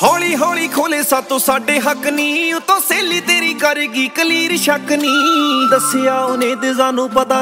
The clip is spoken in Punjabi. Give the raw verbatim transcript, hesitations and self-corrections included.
ਹੌਲੀ ਹੌਲੀ ਖੋਲੇ ਸਾਤੋਂ ਸਾਡੇ ਹੱਕ ਨੀ ਉਤੋਂ ਸਹੇਲੀ ਤੇਰੀ ਕਰੇਗੀ ਕਲੀਅਰ ਸ਼ੱਕ ਨੀ ਦੱਸਿਆ ਉਹਨੇ ਤੇ ਸਾਨੂੰ ਪਤਾ